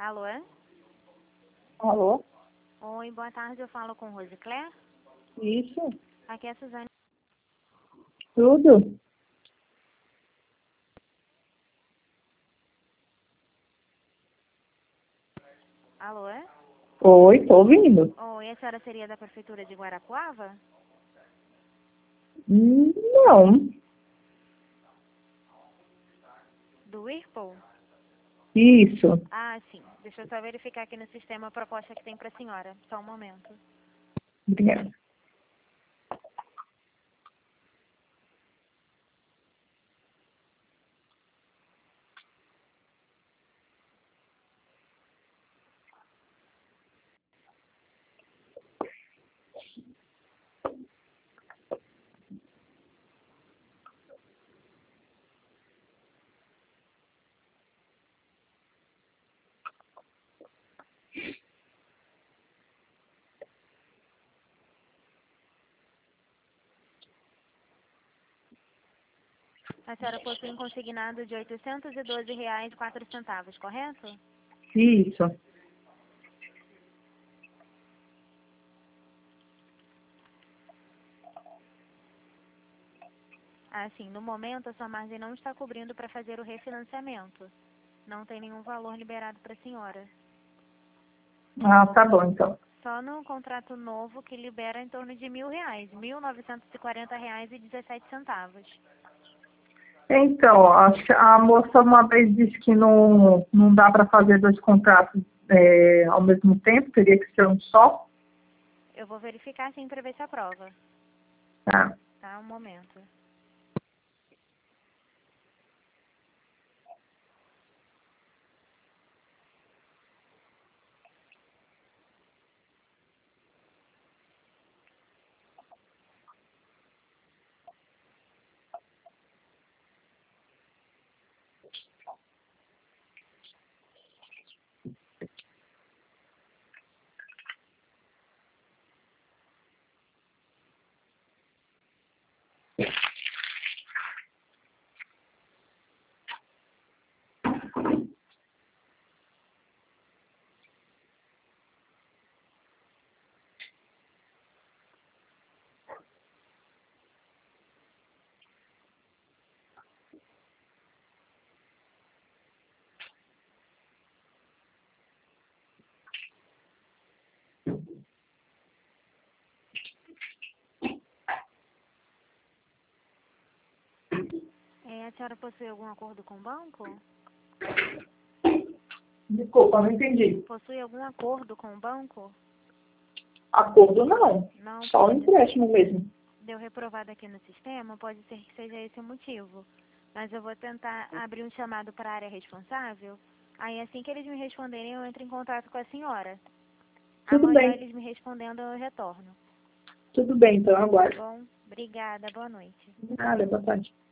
Alô? Alô? Oi, boa tarde, eu falo com Rosicler. Isso? Aqui é a Suzane. Tudo? Alô? Oi, tô ouvindo. Oi, a senhora seria da Prefeitura de Guarapuava? Não. Do Whirlpool? Isso. Ah, sim. Deixa eu só verificar aqui no sistema a proposta que tem para a senhora. Só um momento. Obrigada. A senhora possui um consignado de R$ 812,04, correto? Isso. Ah, sim. No momento, a sua margem não está cobrindo para fazer o refinanciamento. Não tem nenhum valor liberado para a senhora. Ah, tá bom, então. Só no contrato novo que libera em torno de R$ 1.000, R$ 1.940,17. Então, a moça uma vez disse que não dá para fazer dois contratos ao mesmo tempo, teria que ser um só. Eu vou verificar sim para ver se aprova. Tá. Tá, um momento. A senhora possui algum acordo com o banco? Desculpa, não entendi. Possui algum acordo com o banco? Acordo não. Não, Só o empréstimo mesmo. deu reprovado aqui no sistema, pode ser que seja esse o motivo. Mas eu vou tentar abrir um chamado para a área responsável. Aí assim que eles me responderem, eu entro em contato com a senhora. Tudo Amanhã bem. eles me respondendo, eu retorno. Tudo bem, então eu Tá aguardo. bom? Obrigada, boa noite. Nada, boa tarde.